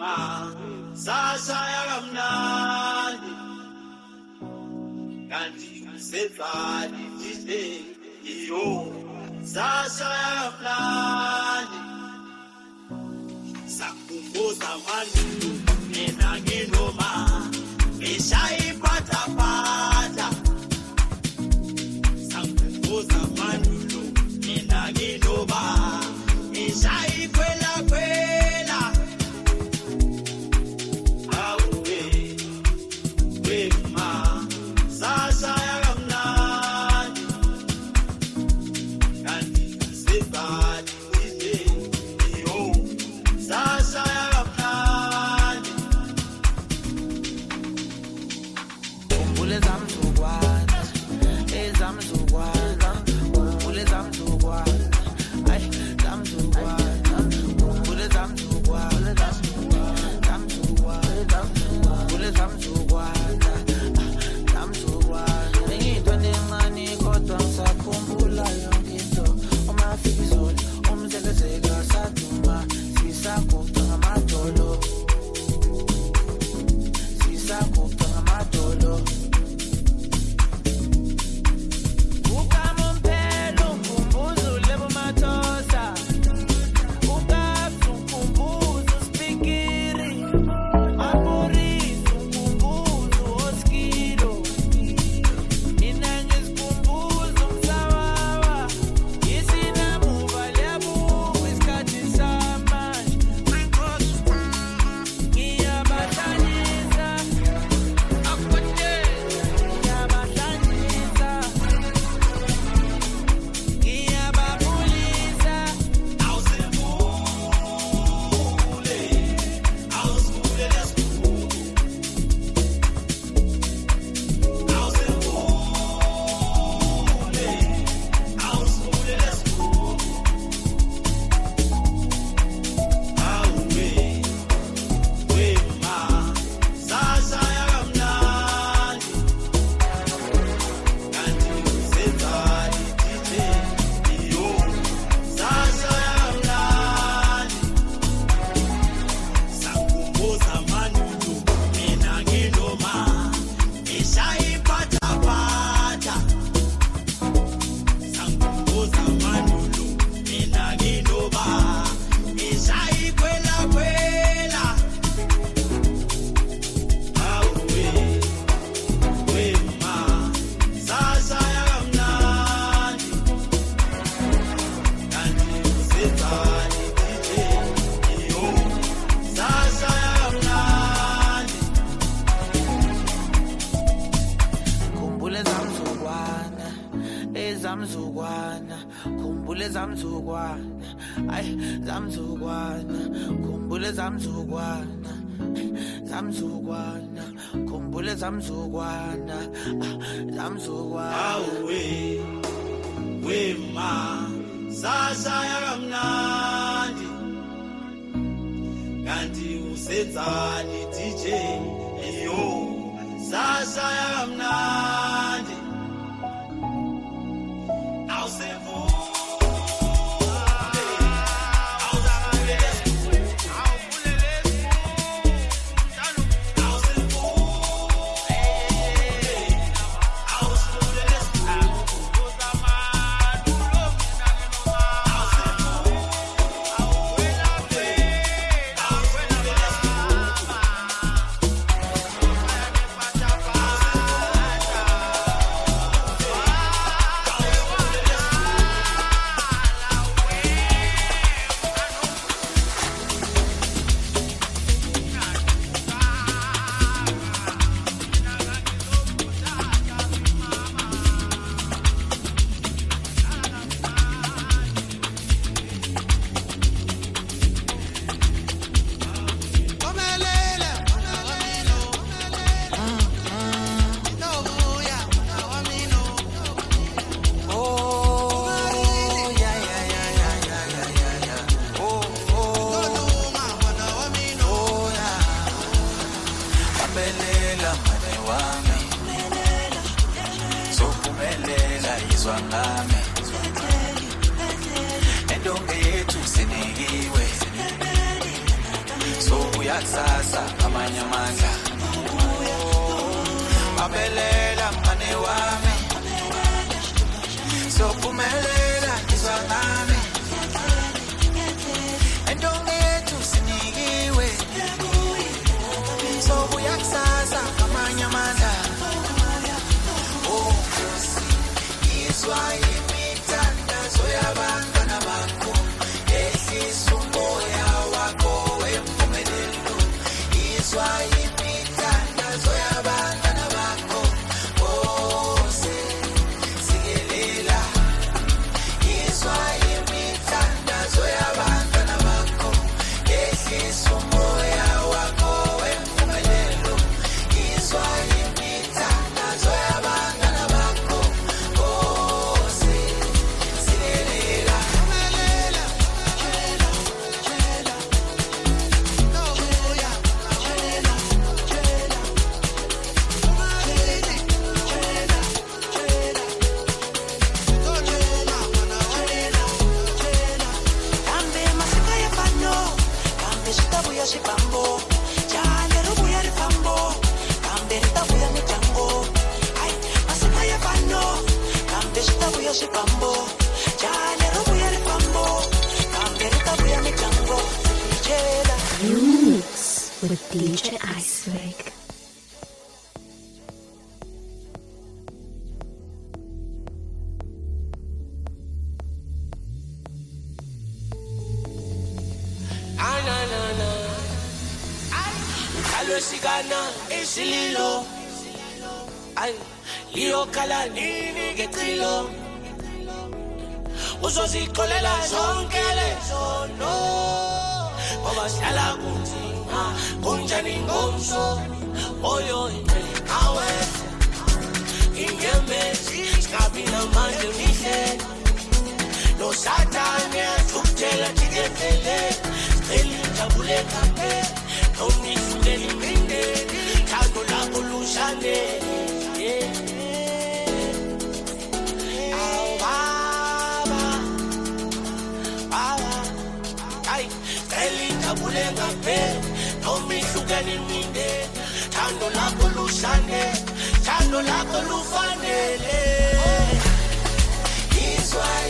Sasha yakamnandi kanti usezani DJ iyo Sasha yakamnandi sakumbuza mandulo mina nginoma ngishayiphatha phatha sakumbuza mandulo mina nginoma ngishayikwela kwela Sasha yakamnandi kanti usenzani DJ iyo Sasha yakamnandi yakusasa amanye amandla abelela mane wami sophumelela izwa ngami entombi yethu sinikiwe sobuya kusasa amanye amandla oh izwa imithandazo yabantwana bakho ehlisa umoya wakho wempumelelo izwa imithandazo yabantwana bakho bose sikelela izwa imithandazo yabantwana bakho ehlisa umoya wakho wempumelelo izwa imithandazo yabantwana bakho bose sikelela Shibambo, jale rubuya rifambo, kambe ritabuya mijango. Ay, masika ya fano, kambe shitabuya shibambo, jale rubuya rifambo, kambe ritabuya mijango. Jela. You mix with DJ Iceberg. Shigana isililo ay liyo kala nini getilo uzozikolela zonke lezono ngoba sihlala kunzima kunjani ngomso oyo awe ingemezi skabina manje mihle no satane tukutela tiketele elijabule kape Only today, Monday, can't go la pollution. Ay, telling the bulenga pay. Don't be sugar in me, can't go la pollution. Can't go la pollution. Is why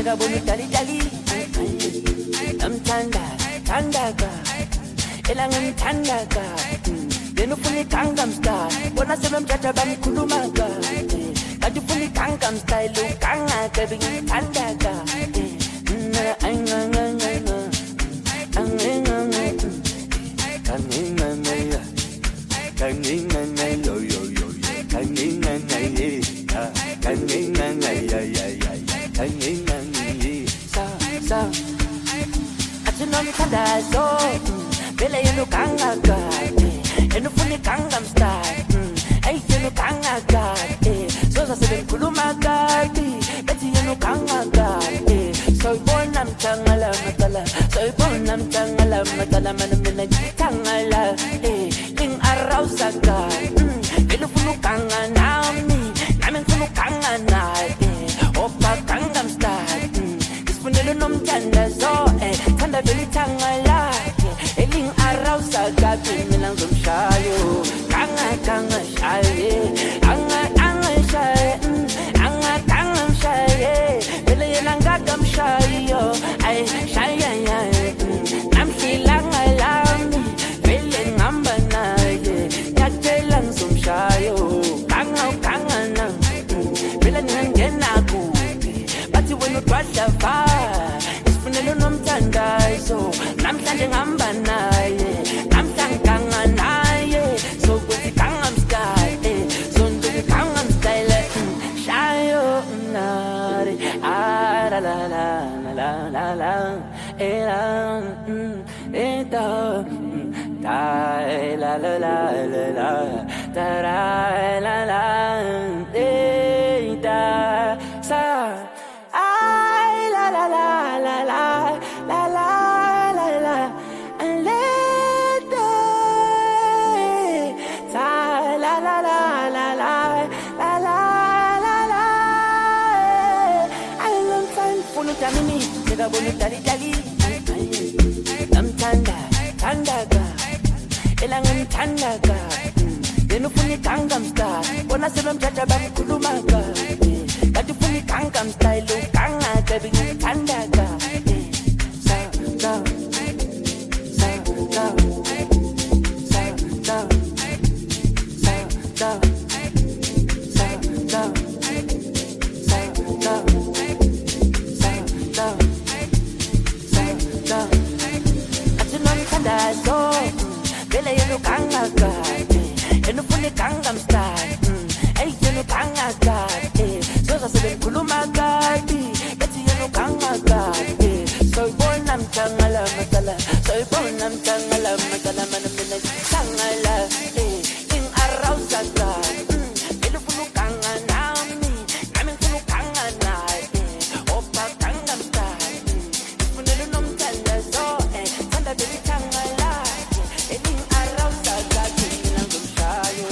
sekabona udalidali namthanda thandaka elanga ngithandaka yena ufuna iGangnam Style bona sebemthatha bamkhulumaka kanti ufuna iGangnam Style ugangaka bengithandaka nomthandazo vele yena ugangaka yena ufuna iGangnam Style yena ugangaka soza sebengikhuluma kabi bethi yena ugangaka soyibona mthangala matala soyibona mthangala matala mana mina ngithangala ling-arousaka vele ufuna uganga nami ngifuna uganga naye opa Gangnam Style isifunelo nomthandazo thanda vele ithanga lakhe eling-arousaka mina ngizomshayo ganga shaye angashaye angamshaye vele yena ngakamshayo ay shaya namhlilanga lami vele ngihamba naye ngiyatshela ngizomshayo ganga vele ngingena kuphi bathi wena udwadlava isifunelo nomthandazo namhlanje ngihamba naye namhlanganga naye sokuthi Gangnam Style sondela Gangnam Style shayo nari la la la la la la la eta da la la la la da la la eta sa ay la la la la la la la la la and let ta la la la la la la la la la I love fun funu tamini sekabona udalidali namthanda thandaka elanga ngithandaka yena ufuna iGangnam Style bona sebemthatha bamkhulumaka kanti ufuna iGangnam Style ugangaka bengithandaka nomthandazo vele yena ugangaka yena ufuna iGangnam Style yena ugangaka soza sebengikhuluma kabi bethi yena ugangaka soyibona mthangala matala soyibona mthangala matala mana mina ngithangala ing-arousaka vele ufuna uganga nami ngifuna uganga naye opa Gangnam Style isifunelo nomthandazo thanda vele ithangala eling-arousaka mina ngomshayo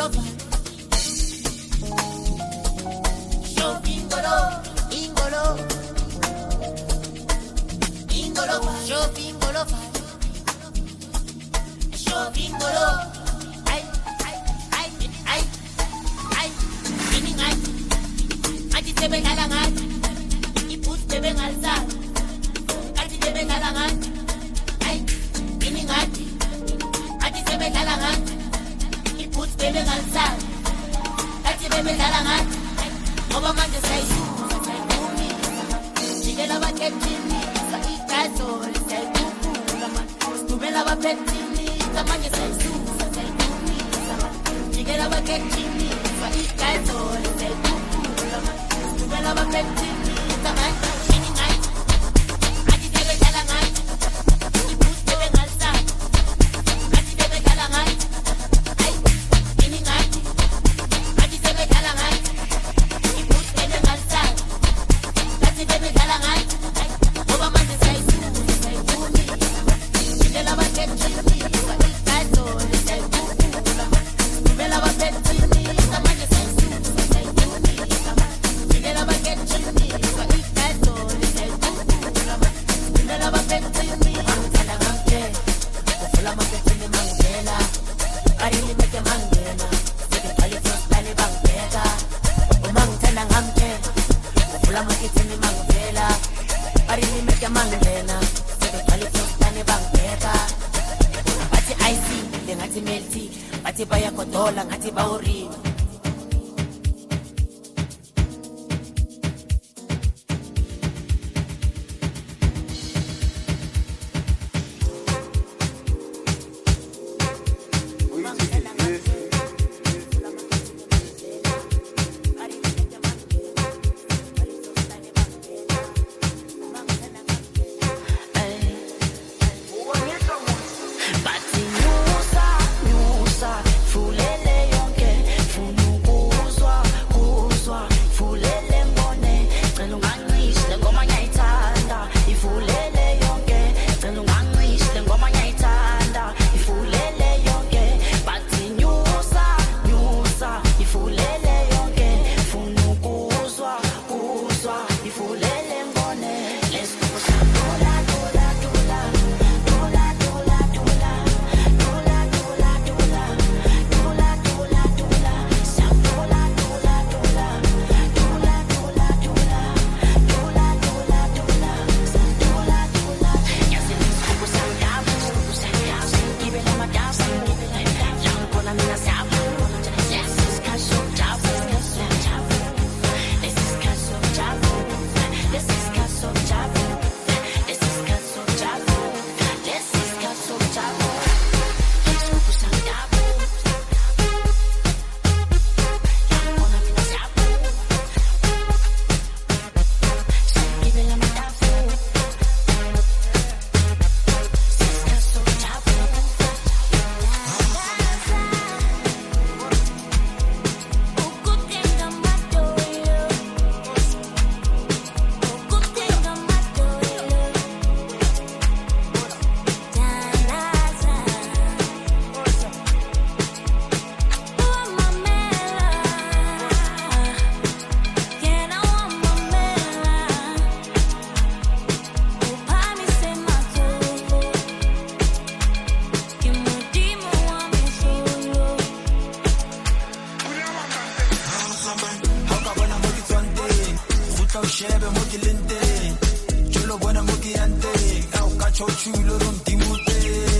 shebe mo ke lente tsholo bona mo ke ante ka o ka chochulo ro mtimote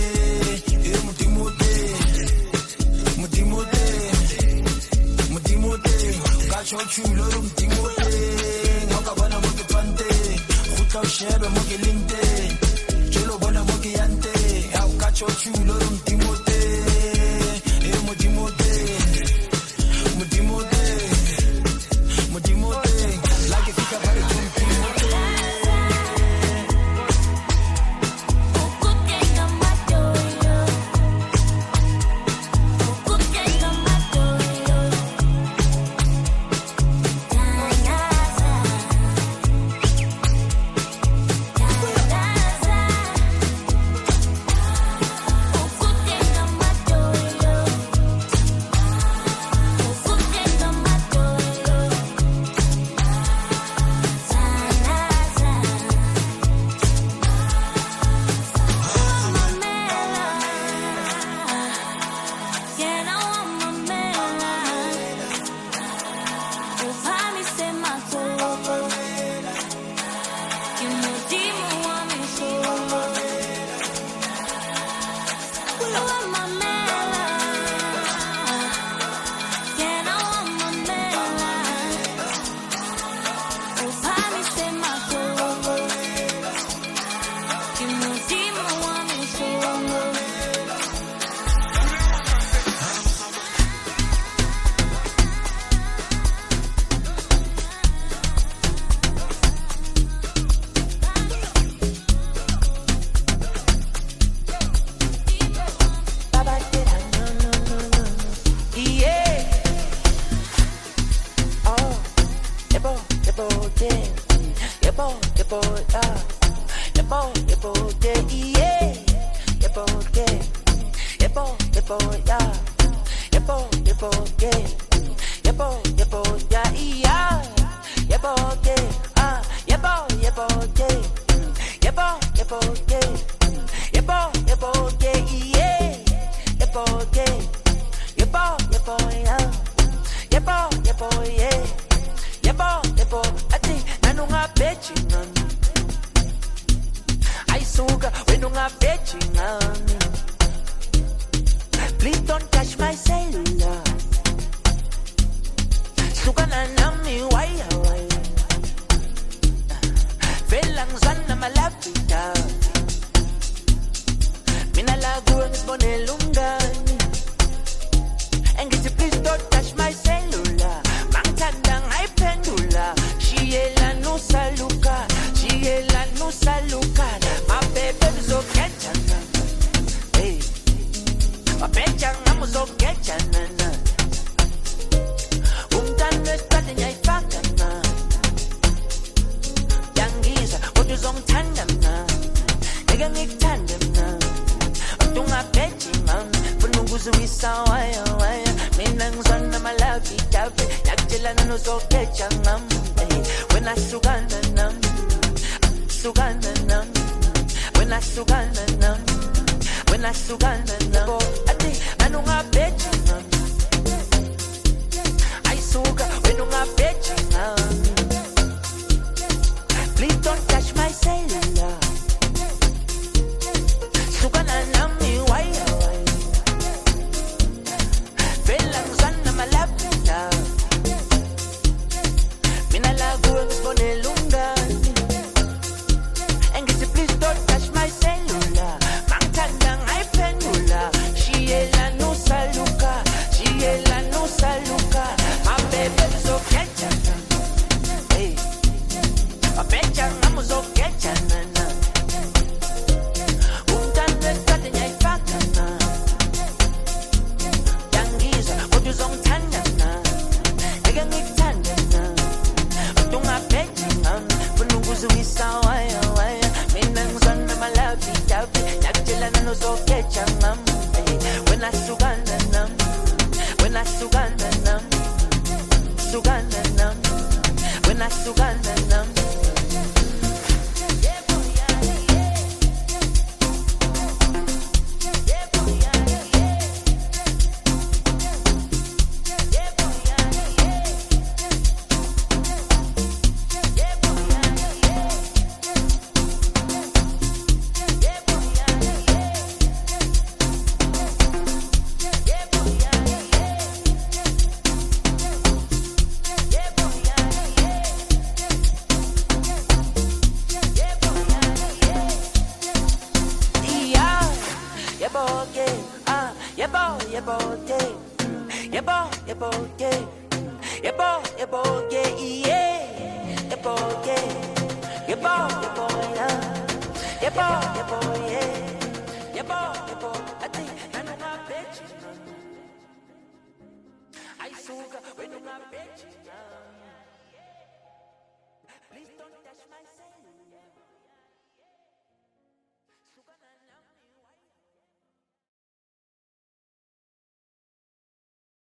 mtimote ka chochulo ro mtimote ka bona mo ke pante khutla o shebe mo ke lente tsholo bona mo ke ante ka o ka chochulo ro mtimote yeah. Yebo, yebo, yeah. Yebo, yebo, yeah, yeah. Yebo, yeah, yebo, yebo, yeah. Yebo, yebo, yeah. Yebo, yebo, yeah, yeah. Yebo, yeah. Yebo, yebo, yeah. Yebo, yebo, yeah. Yebo, yebo, ati nanunga bechi ngami. Aisuka wenunga bechi ngami. Please don't touch my cellular. Suka na nami, why? Felang sana malapita. Minalago ang isbonelungani. And get you please don't touch my cellular. Mangtandang ay pendula. Shiela no saluka. Shiela no saluka. My baby so ketchana. Hey. My pechang amo so ketchana. Umtanda stade nyay fakana. Yangiza odu zong tandem na. Negang iktandem na. Tunga pechimam. Pununguzu isawaya waya. Minang zona malabi tabi. Yakjela no so ketchangam. When I sugana nam. Sugana nam. When I sugana nam. When I sugana nam. Ati anunga pechimam. I suga wenunga pechimam. Please don't touch my cellular. Sugana nami waya waya. Felang sana malapita. Minalago ang isbonelungani. And get you please don't touch my cellular. Mangtandang ay pendula. Shiela no saluka. Shiela no saluka. My baby so ketchana. Hey. My pechang amo so ketchana. Umtanda stade nyay fakana. Yangiza odu zong tandana. Negang iktandana. Tunga pechingam. Pununguzu isawaya waya. Minang zona malabi tabi. Yakjela no so ketchangam. When I sugana nam. When I sugana nam. Sugana nam. When I sugana nam. I suga when you not bitch.